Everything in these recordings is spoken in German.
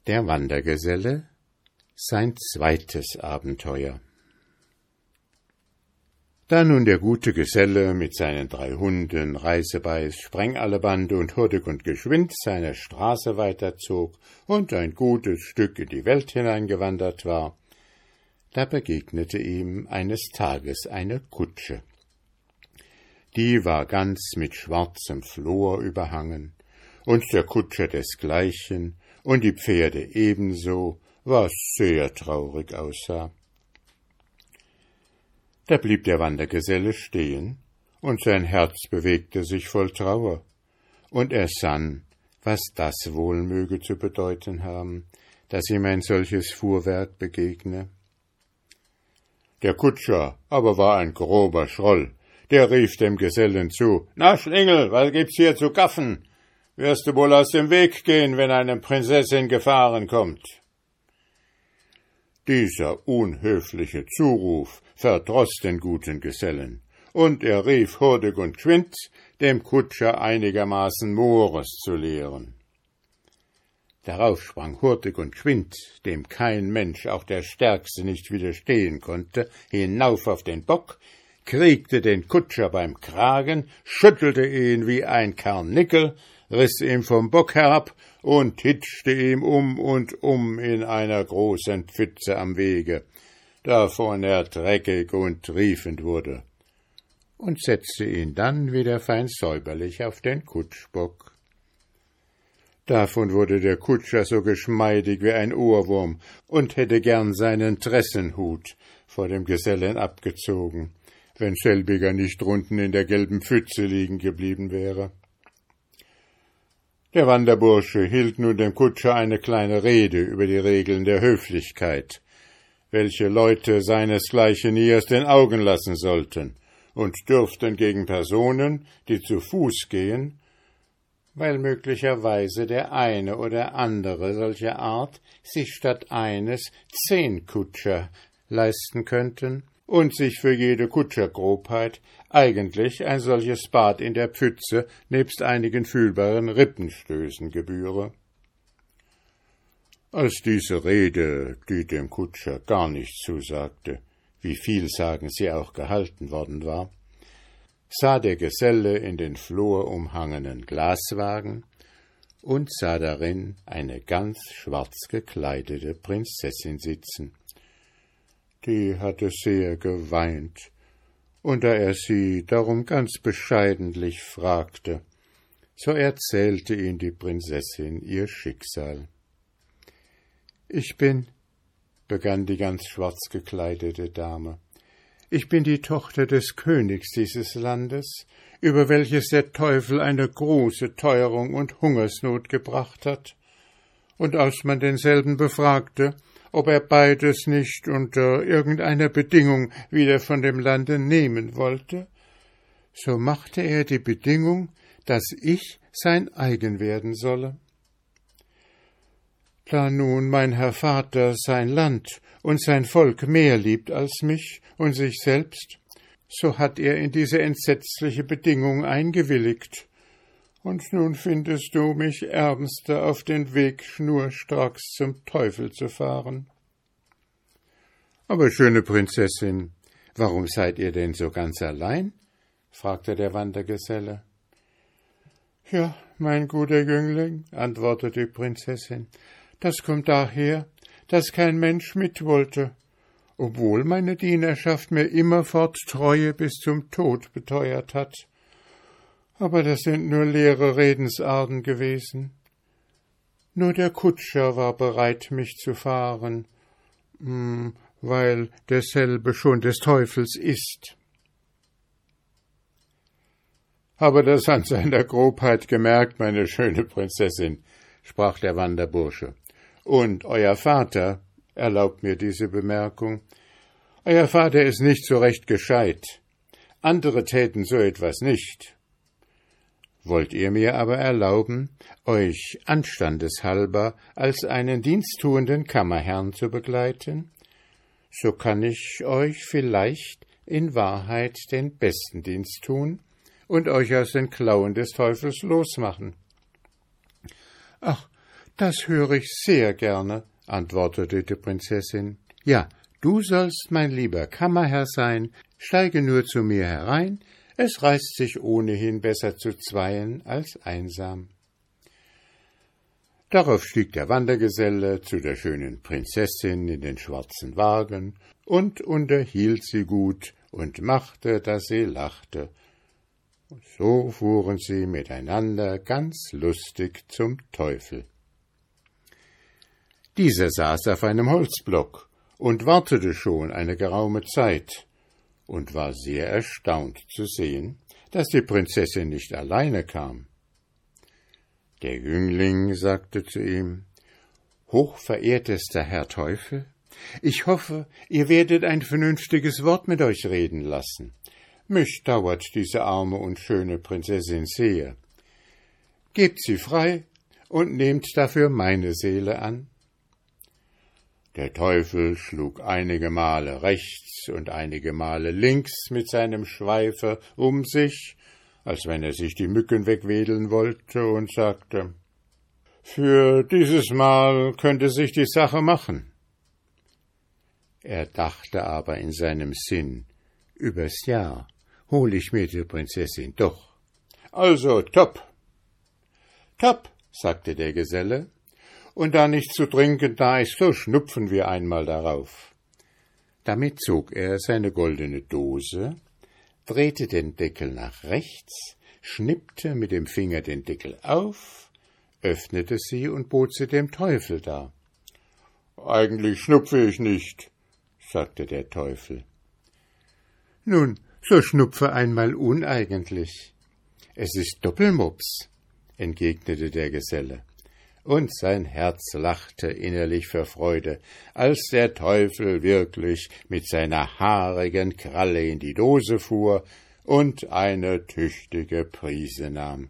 Der Wandergeselle, sein zweites Abenteuer. Da nun der gute Geselle mit seinen 3 Hunden, Reisebeiß, Sprengallebande und hurtig und geschwind seine Straße weiterzog und ein gutes Stück in die Welt hineingewandert war, da begegnete ihm eines Tages eine Kutsche. Die war ganz mit schwarzem Flor überhangen, und der Kutscher desgleichen, und die Pferde ebenso, was sehr traurig aussah. Da blieb der Wandergeselle stehen, und sein Herz bewegte sich voll Trauer, und er sann, was das wohl möge zu bedeuten haben, dass ihm ein solches Fuhrwerk begegne. Der Kutscher aber war ein grober Schroll, der rief dem Gesellen zu: »Na, Schlingel, was gibt's hier zu gaffen? Wirst du wohl aus dem Weg gehen, wenn eine Prinzessin gefahren kommt?« Dieser unhöfliche Zuruf verdroß den guten Gesellen, und er rief hurtig und geschwind, dem Kutscher einigermaßen Mores zu lehren. Darauf sprang hurtig und geschwind, dem kein Mensch, auch der Stärkste, nicht widerstehen konnte, hinauf auf den Bock, kriegte den Kutscher beim Kragen, schüttelte ihn wie ein Karnickel, riß ihm vom Bock herab und hitschte ihm um und um in einer großen Pfütze am Wege, davon er dreckig und triefend wurde, und setzte ihn dann wieder fein säuberlich auf den Kutschbock. Davon wurde der Kutscher so geschmeidig wie ein Ohrwurm und hätte gern seinen Tressenhut vor dem Gesellen abgezogen, wenn selbiger nicht drunten in der gelben Pfütze liegen geblieben wäre. Der Wanderbursche hielt nun dem Kutscher eine kleine Rede über die Regeln der Höflichkeit, welche Leute seinesgleichen nie aus den Augen lassen sollten und dürften gegen Personen, die zu Fuß gehen, weil möglicherweise der eine oder andere solcher Art sich statt eines 10 Kutscher leisten könnten und sich für jede Kutschergrobheit eigentlich ein solches Bad in der Pfütze nebst einigen fühlbaren Rippenstößen gebühre. Als diese Rede, die dem Kutscher gar nicht zusagte, wie vielsagend sie auch gehalten worden war, sah der Geselle in den florumhangenen Glaswagen und sah darin eine ganz schwarz gekleidete Prinzessin sitzen. Die hatte sehr geweint, und da er sie darum ganz bescheidentlich fragte, so erzählte ihm die Prinzessin ihr Schicksal. »Ich bin«, begann die ganz schwarz gekleidete Dame, »ich bin die Tochter des Königs dieses Landes, über welches der Teufel eine große Teuerung und Hungersnot gebracht hat, und als man denselben befragte, ob er beides nicht unter irgendeiner Bedingung wieder von dem Lande nehmen wollte, so machte er die Bedingung, dass ich sein eigen werden solle. Da nun mein Herr Vater sein Land und sein Volk mehr liebt als mich und sich selbst, so hat er in diese entsetzliche Bedingung eingewilligt, und nun findest du mich Ärmste auf den Weg schnurstracks zum Teufel zu fahren.« »Aber, schöne Prinzessin, warum seid ihr denn so ganz allein?« fragte der Wandergeselle. »Ja, mein guter Jüngling«, antwortete die Prinzessin, »das kommt daher, dass kein Mensch mit wollte, obwohl meine Dienerschaft mir immerfort Treue bis zum Tod beteuert hat. Aber das sind nur leere Redensarten gewesen. Nur der Kutscher war bereit, mich zu fahren, weil derselbe schon des Teufels ist.« »Habe das an seiner Grobheit gemerkt, meine schöne Prinzessin«, sprach der Wanderbursche. »Und euer Vater, erlaubt mir diese Bemerkung, euer Vater ist nicht so recht gescheit. Andere täten so etwas nicht. Wollt ihr mir aber erlauben, euch anstandeshalber als einen diensttuenden Kammerherrn zu begleiten, so kann ich euch vielleicht in Wahrheit den besten Dienst tun und euch aus den Klauen des Teufels losmachen.« »Ach, »Das höre ich sehr gerne«, antwortete die Prinzessin. »Ja, du sollst mein lieber Kammerherr sein, steige nur zu mir herein, es reißt sich ohnehin besser zu zweien als einsam.« Darauf stieg der Wandergeselle zu der schönen Prinzessin in den schwarzen Wagen und unterhielt sie gut und machte, dass sie lachte. Und so fuhren sie miteinander ganz lustig zum Teufel. Dieser saß auf einem Holzblock und wartete schon eine geraume Zeit und war sehr erstaunt zu sehen, dass die Prinzessin nicht alleine kam. Der Jüngling sagte zu ihm: »Hochverehrtester Herr Teufel, ich hoffe, ihr werdet ein vernünftiges Wort mit euch reden lassen. Mich dauert diese arme und schöne Prinzessin sehr. Gebt sie frei und nehmt dafür meine Seele an.« Der Teufel schlug einige Male rechts und einige Male links mit seinem Schweife um sich, als wenn er sich die Mücken wegwedeln wollte, und sagte: »Für dieses Mal könnte sich die Sache machen.« Er dachte aber in seinem Sinn: »Übers Jahr hol ich mir die Prinzessin doch. Also topp!« »Topp«, sagte der Geselle, »und da nichts zu trinken da ist, so schnupfen wir einmal darauf.« Damit zog er seine goldene Dose, drehte den Deckel nach rechts, schnippte mit dem Finger den Deckel auf, öffnete sie und bot sie dem Teufel dar. »Eigentlich schnupfe ich nicht«, sagte der Teufel. »Nun, so schnupfe einmal uneigentlich. Es ist Doppelmops«, entgegnete der Geselle, und sein Herz lachte innerlich vor Freude, als der Teufel wirklich mit seiner haarigen Kralle in die Dose fuhr und eine tüchtige Prise nahm.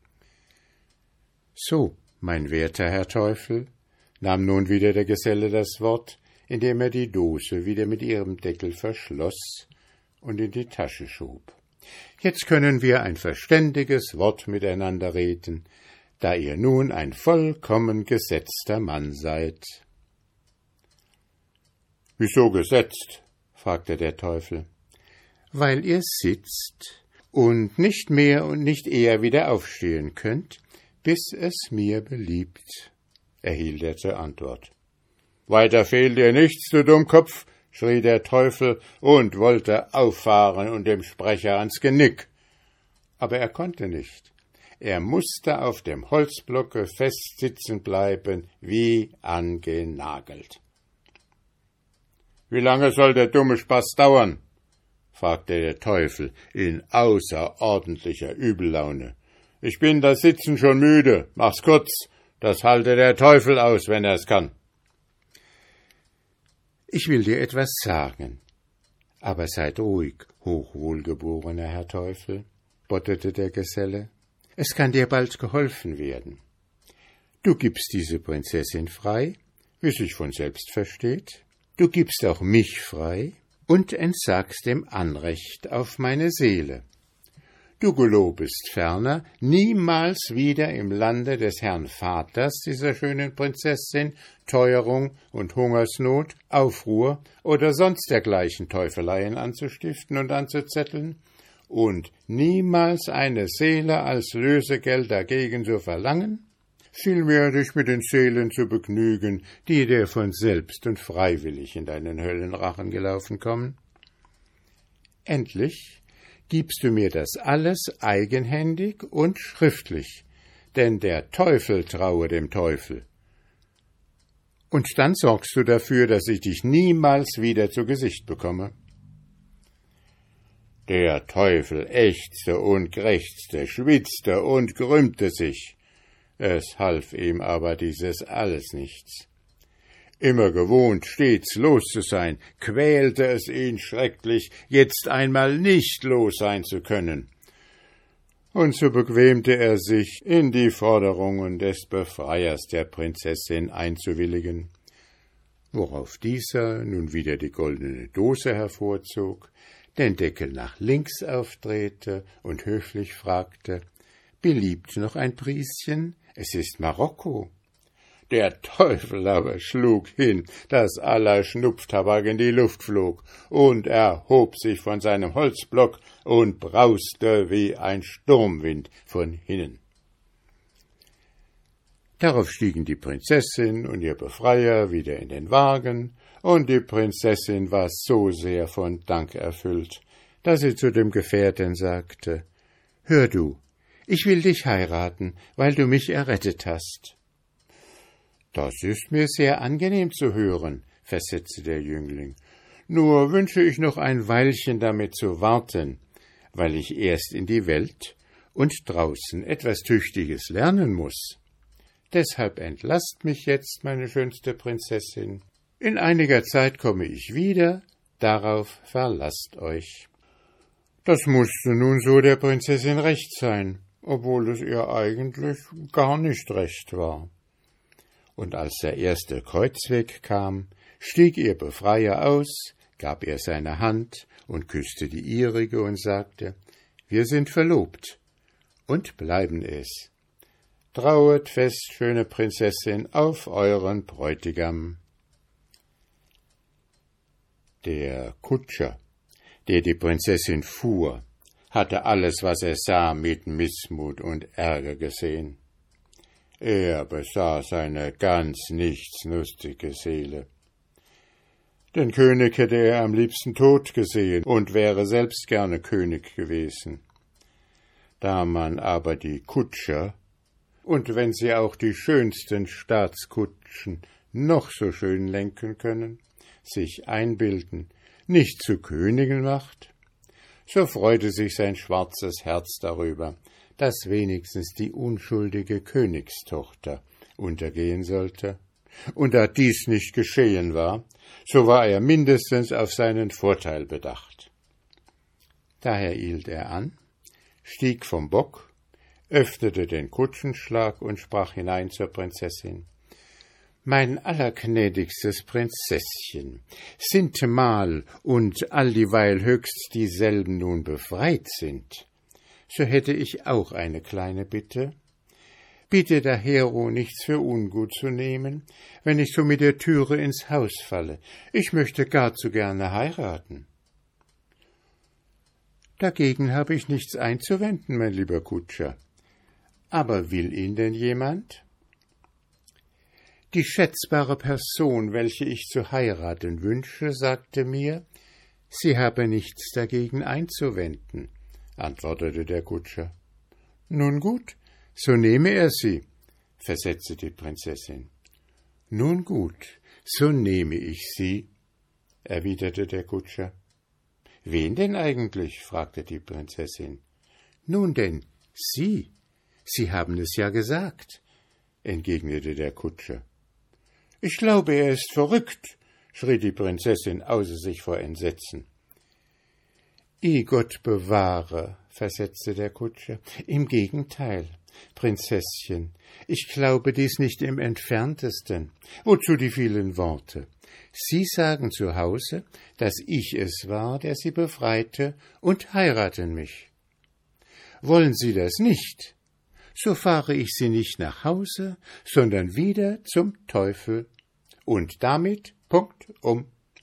»So, mein werter Herr Teufel«, nahm nun wieder der Geselle das Wort, indem er die Dose wieder mit ihrem Deckel verschloss und in die Tasche schob. »Jetzt können wir ein verständiges Wort miteinander reden, da ihr nun ein vollkommen gesetzter Mann seid.« »Wieso gesetzt?« fragte der Teufel. »Weil ihr sitzt und nicht mehr und nicht eher wieder aufstehen könnt, bis es mir beliebt«, erhielt er zur Antwort. »Weiter fehlt dir nichts, du Dummkopf«, schrie der Teufel und wollte auffahren und dem Sprecher ans Genick. Aber er konnte nicht. Er mußte auf dem Holzblocke fest sitzen bleiben, wie angenagelt. »Wie lange soll der dumme Spaß dauern?« fragte der Teufel in außerordentlicher Übellaune. »Ich bin das Sitzen schon müde. Mach's kurz, das halte der Teufel aus, wenn er's kann.« »Ich will dir etwas sagen. Aber seid ruhig, hochwohlgeborener Herr Teufel«, spottete der Geselle. »Es kann dir bald geholfen werden. Du gibst diese Prinzessin frei, wie sich von selbst versteht. Du gibst auch mich frei und entsagst dem Anrecht auf meine Seele. Du gelobest ferner, niemals wieder im Lande des Herrn Vaters dieser schönen Prinzessin Teuerung und Hungersnot, Aufruhr oder sonst dergleichen Teufeleien anzustiften und anzuzetteln und niemals eine Seele als Lösegeld dagegen zu verlangen, vielmehr dich mit den Seelen zu begnügen, die dir von selbst und freiwillig in deinen Höllenrachen gelaufen kommen. Endlich gibst du mir das alles eigenhändig und schriftlich, denn der Teufel traue dem Teufel. Und dann sorgst du dafür, dass ich dich niemals wieder zu Gesicht bekomme.« Der Teufel ächzte und krächzte, schwitzte und krümmte sich. Es half ihm aber dieses alles nichts. Immer gewohnt, stets los zu sein, quälte es ihn schrecklich, jetzt einmal nicht los sein zu können. Und so bequemte er sich, in die Forderungen des Befreiers der Prinzessin einzuwilligen, worauf dieser nun wieder die goldene Dose hervorzog, den Deckel nach links aufdrehte und höflich fragte: »Beliebt noch ein Prieschen? Es ist Marokko.« Der Teufel aber schlug hin, dass aller Schnupftabak in die Luft flog und erhob sich von seinem Holzblock und brauste wie ein Sturmwind von hinnen. Darauf stiegen die Prinzessin und ihr Befreier wieder in den Wagen, und die Prinzessin war so sehr von Dank erfüllt, dass sie zu dem Gefährten sagte: »Hör du, ich will dich heiraten, weil du mich errettet hast.« »Das ist mir sehr angenehm zu hören«, versetzte der Jüngling, »nur wünsche ich noch ein Weilchen damit zu warten, weil ich erst in die Welt und draußen etwas Tüchtiges lernen muß. Deshalb entlasst mich jetzt, meine schönste Prinzessin. In einiger Zeit komme ich wieder, darauf verlasst euch.« Das mußte nun so der Prinzessin recht sein, obwohl es ihr eigentlich gar nicht recht war. Und als der erste Kreuzweg kam, stieg ihr Befreier aus, gab ihr seine Hand und küßte die ihrige und sagte: »Wir sind verlobt und bleiben es. Trauet fest, schöne Prinzessin, auf euren Bräutigam.« Der Kutscher, der die Prinzessin fuhr, hatte alles, was er sah, mit Missmut und Ärger gesehen. Er besaß eine ganz nichtsnustige Seele. Den König hätte er am liebsten tot gesehen und wäre selbst gerne König gewesen. Da man aber die Kutscher, und wenn sie auch die schönsten Staatskutschen noch so schön lenken können, sich einbilden, nicht zu Königen macht, so freute sich sein schwarzes Herz darüber, dass wenigstens die unschuldige Königstochter untergehen sollte. Und da dies nicht geschehen war, so war er mindestens auf seinen Vorteil bedacht. Daher hielt er an, stieg vom Bock, öffnete den Kutschenschlag und sprach hinein zur Prinzessin: »Mein allergnädigstes Prinzesschen, sintemal und alldieweil höchst dieselben nun befreit sind, so hätte ich auch eine kleine Bitte. Bitte dahero nichts für ungut zu nehmen, wenn ich so mit der Türe ins Haus falle. Ich möchte gar zu gerne heiraten.« »Dagegen habe ich nichts einzuwenden, mein lieber Kutscher. Aber will ihn denn jemand?« »Die schätzbare Person, welche ich zu heiraten wünsche, sagte mir, sie habe nichts dagegen einzuwenden«, antwortete der Kutscher. »Nun gut, so nehme er sie«, versetzte die Prinzessin. »Nun gut, so nehme ich sie«, erwiderte der Kutscher. »Wen denn eigentlich?« fragte die Prinzessin. »Nun denn, Sie. Sie haben es ja gesagt«, entgegnete der Kutscher. »Ich glaube, er ist verrückt«, schrie die Prinzessin außer sich vor Entsetzen. »I Gott bewahre«, versetzte der Kutscher, »im Gegenteil, Prinzesschen, ich glaube dies nicht im entferntesten. Wozu die vielen Worte? Sie sagen zu Hause, dass ich es war, der Sie befreite, und heiraten mich. Wollen Sie das nicht, so fahre ich Sie nicht nach Hause, sondern wieder zum Teufel. Und damit Punkt um.«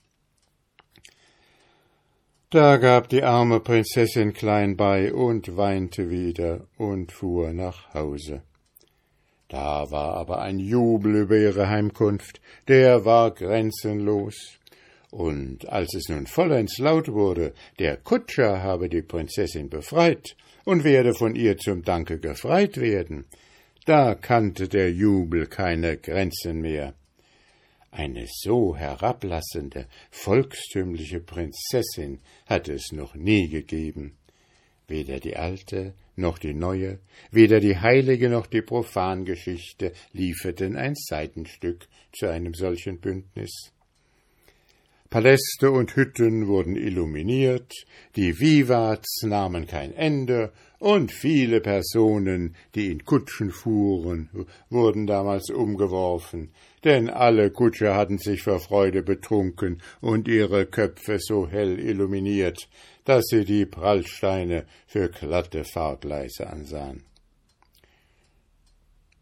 Da gab die arme Prinzessin klein bei und weinte wieder und fuhr nach Hause. Da war aber ein Jubel über ihre Heimkunft, der war grenzenlos. Und als es nun vollends laut wurde, der Kutscher habe die Prinzessin befreit und werde von ihr zum Danke gefreit werden, da kannte der Jubel keine Grenzen mehr. Eine so herablassende, volkstümliche Prinzessin hatte es noch nie gegeben. Weder die alte noch die neue, weder die heilige noch die Profangeschichte lieferten ein Seitenstück zu einem solchen Bündnis. Paläste und Hütten wurden illuminiert, die Vivats nahmen kein Ende, und viele Personen, die in Kutschen fuhren, wurden damals umgeworfen, denn alle Kutscher hatten sich vor Freude betrunken und ihre Köpfe so hell illuminiert, dass sie die Prallsteine für glatte Fahrgleise ansahen.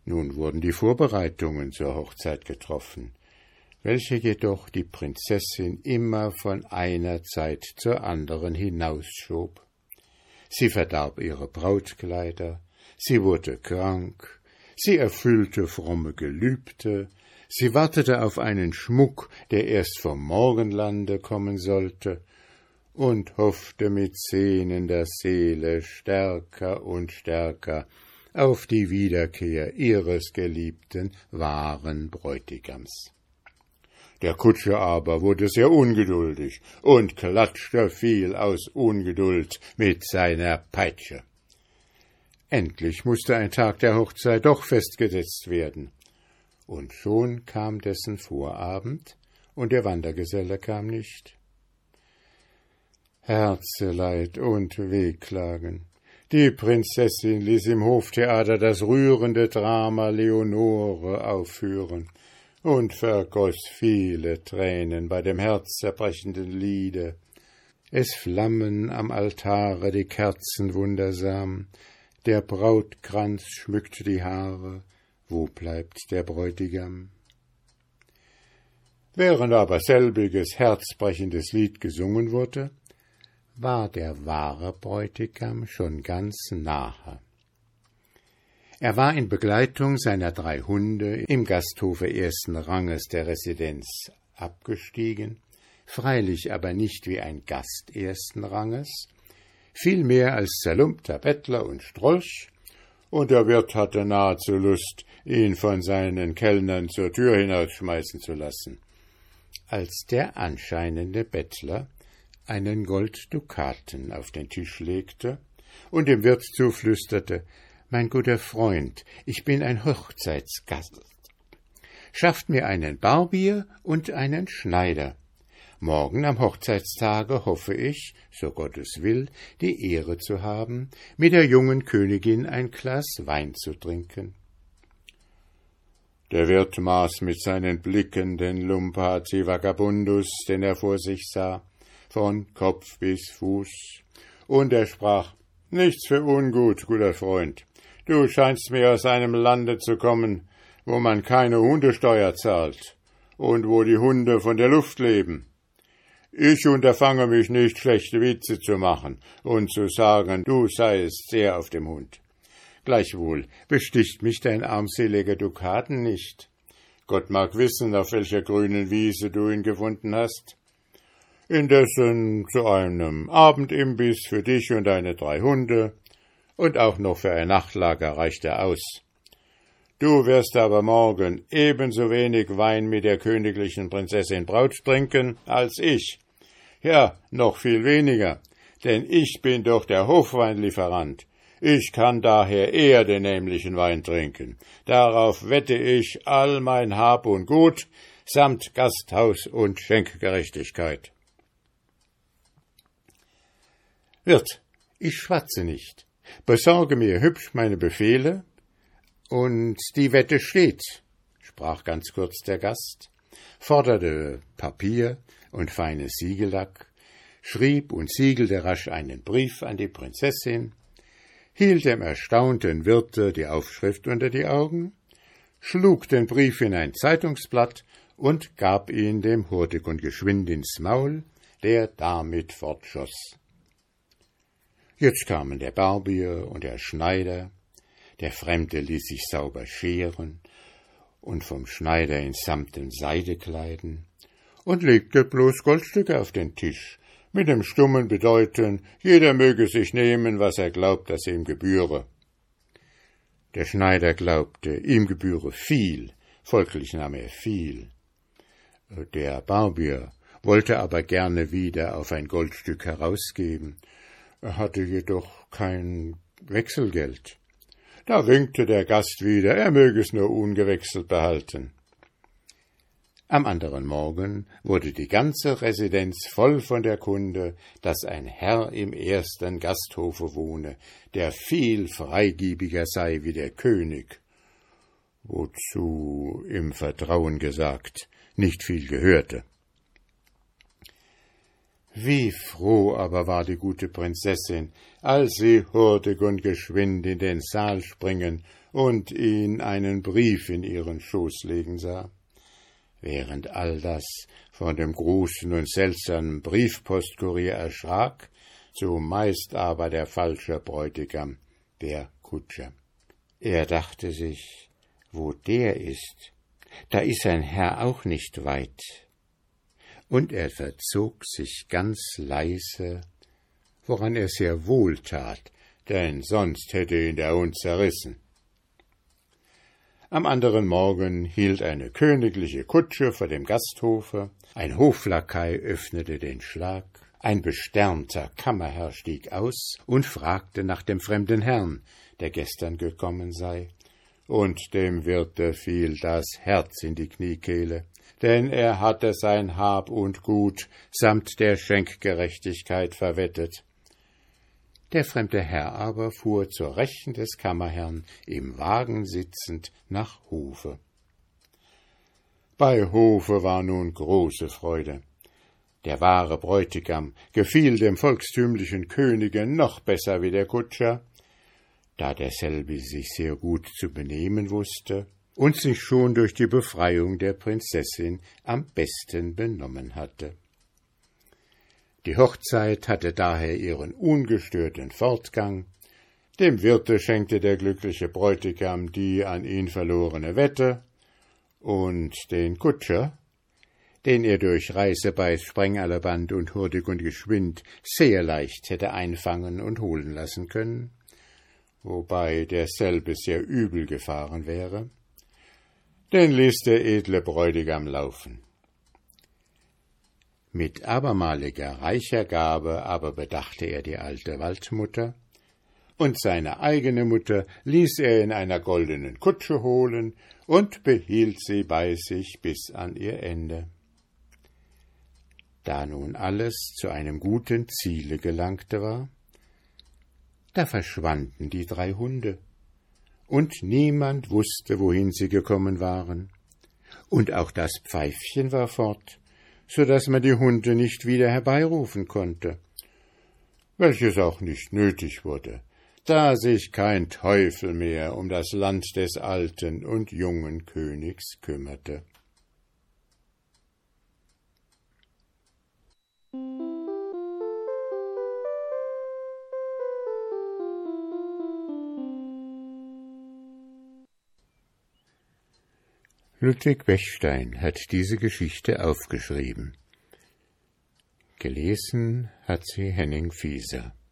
Nun wurden die Vorbereitungen zur Hochzeit getroffen, welche jedoch die Prinzessin immer von einer Zeit zur anderen hinausschob. Sie verdarb ihre Brautkleider, sie wurde krank, sie erfüllte fromme Gelübde, sie wartete auf einen Schmuck, der erst vom Morgenlande kommen sollte, und hoffte mit sehnender Seele stärker und stärker auf die Wiederkehr ihres geliebten, wahren Bräutigams. Der Kutscher aber wurde sehr ungeduldig und klatschte viel aus Ungeduld mit seiner Peitsche. Endlich musste ein Tag der Hochzeit doch festgesetzt werden, und schon kam dessen Vorabend, und der Wandergeselle kam nicht. Herzeleid und Wehklagen. Die Prinzessin ließ im Hoftheater das rührende Drama Leonore aufführen und vergoß viele Tränen bei dem herzzerbrechenden Liede. Es flammen am Altare die Kerzen wundersam, der Brautkranz schmückt die Haare, wo bleibt der Bräutigam? Während aber selbiges herzbrechendes Lied gesungen wurde, war der wahre Bräutigam schon ganz nahe. Er war in Begleitung seiner 3 Hunde im Gasthofe 1. Ranges der Residenz abgestiegen, freilich aber nicht wie ein Gast 1. Ranges, vielmehr als zerlumpter Bettler und Strolch, und der Wirt hatte nahezu Lust, ihn von seinen Kellnern zur Tür hinausschmeißen zu lassen, als der anscheinende Bettler einen Golddukaten auf den Tisch legte und dem Wirt zuflüsterte: »Mein guter Freund, ich bin ein Hochzeitsgast. Schafft mir einen Barbier und einen Schneider. Morgen am Hochzeitstage hoffe ich, so Gott es will, die Ehre zu haben, mit der jungen Königin ein Glas Wein zu trinken.« Der Wirt maß mit seinen Blicken den Lumpazi Vagabundus, den er vor sich sah, von Kopf bis Fuß, und er sprach: »Nichts für ungut, guter Freund. Du scheinst mir aus einem Lande zu kommen, wo man keine Hundesteuer zahlt und wo die Hunde von der Luft leben. Ich unterfange mich nicht, schlechte Witze zu machen und zu sagen, du seiest sehr auf dem Hund. Gleichwohl besticht mich dein armseliger Dukaten nicht. Gott mag wissen, auf welcher grünen Wiese du ihn gefunden hast. Indessen zu einem Abendimbiss für dich und deine 3 Hunde und auch noch für ein Nachtlager reicht er aus. Du wirst aber morgen ebenso wenig Wein mit der königlichen Prinzessin Braut trinken als ich. Ja, noch viel weniger, denn ich bin doch der Hofweinlieferant. Ich kann daher eher den nämlichen Wein trinken. Darauf wette ich all mein Hab und Gut, samt Gasthaus und Schenkgerechtigkeit.« »Wirt, ich schwatze nicht. Besorge mir hübsch meine Befehle, und die Wette steht«, sprach ganz kurz der Gast, forderte Papier und feines Siegellack, schrieb und siegelte rasch einen Brief an die Prinzessin, hielt dem erstaunten Wirte die Aufschrift unter die Augen, schlug den Brief in ein Zeitungsblatt und gab ihn dem Hurtig geschwind ins Maul, der damit fortschoss. Jetzt kamen der Barbier und der Schneider. Der Fremde ließ sich sauber scheren und vom Schneider in samtem Seide kleiden und legte bloß Goldstücke auf den Tisch, mit dem stummen Bedeuten, jeder möge sich nehmen, was er glaubt, dass ihm gebühre. Der Schneider glaubte, ihm gebühre viel, folglich nahm er viel. Der Barbier wollte aber gerne wieder auf ein Goldstück herausgeben, er hatte jedoch kein Wechselgeld. Da winkte der Gast wieder, er möge es nur ungewechselt behalten. Am anderen Morgen wurde die ganze Residenz voll von der Kunde, dass ein Herr im 1. Gasthofe wohne, der viel freigiebiger sei wie der König, wozu im Vertrauen gesagt nicht viel gehörte. Wie froh aber war die gute Prinzessin, als sie hurtig und geschwind in den Saal springen und ihn einen Brief in ihren Schoß legen sah. Während all das von dem großen und seltsamen Briefpostkurier erschrak, zumeist aber der falsche Bräutigam, der Kutscher. Er dachte sich, wo der ist, da ist sein Herr auch nicht weit. Und er verzog sich ganz leise, woran er sehr wohl tat, denn sonst hätte ihn der Hund zerrissen. Am anderen Morgen hielt eine königliche Kutsche vor dem Gasthofe, ein Hoflakai öffnete den Schlag, ein besternter Kammerherr stieg aus und fragte nach dem fremden Herrn, der gestern gekommen sei, und dem Wirte fiel das Herz in die Kniekehle, denn er hatte sein Hab und Gut samt der Schenkgerechtigkeit verwettet. Der fremde Herr aber fuhr zur Rechten des Kammerherrn, im Wagen sitzend, nach Hofe. Bei Hofe war nun große Freude. Der wahre Bräutigam gefiel dem volkstümlichen Könige noch besser wie der Kutscher, da derselbe sich sehr gut zu benehmen wusste und sich schon durch die Befreiung der Prinzessin am besten benommen hatte. Die Hochzeit hatte daher ihren ungestörten Fortgang. Dem Wirte schenkte der glückliche Bräutigam die an ihn verlorene Wette, und den Kutscher, den er durch Reisebeiß, Sprengallerband und hurtig und geschwind sehr leicht hätte einfangen und holen lassen können, wobei derselbe sehr übel gefahren wäre, den ließ der edle Bräutigam laufen. Mit abermaliger reicher Gabe aber bedachte er die alte Waldmutter, und seine eigene Mutter ließ er in einer goldenen Kutsche holen und behielt sie bei sich bis an ihr Ende. Da nun alles zu einem guten Ziele gelangte war, da verschwanden die 3 Hunde, und niemand wusste, wohin sie gekommen waren, und auch das Pfeifchen war fort, so daß man die Hunde nicht wieder herbeirufen konnte, welches auch nicht nötig wurde, da sich kein Teufel mehr um das Land des alten und jungen Königs kümmerte. Ludwig Bechstein hat diese Geschichte aufgeschrieben. Gelesen hat sie Henning Fieser.